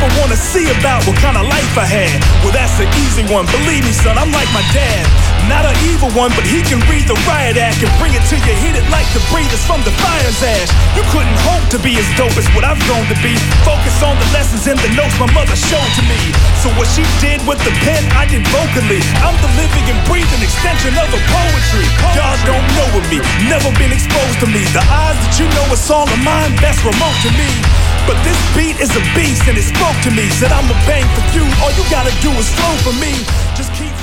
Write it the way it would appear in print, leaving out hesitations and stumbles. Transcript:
ever wanna see about what kind of life I had? Well, that's an easy one. Believe me, son, I'm like my dad. Not an evil one, but he can read the riot act and bring it to you, hit it like the breathers from the fire's ash. You couldn't hope to be as dope as what I've grown to be. Focus on the lessons and the notes my mother showed to me. So what she did with the pen, I did vocally. I'm the living and breathing extension of her poetry. Y'all don't know of me, never been exposed to me. The eyes that you know a song of mine, that's remote to me. But this beat is a beast and it spoke to me. Said I'ma bang for you, all you gotta do is flow for me. Just keep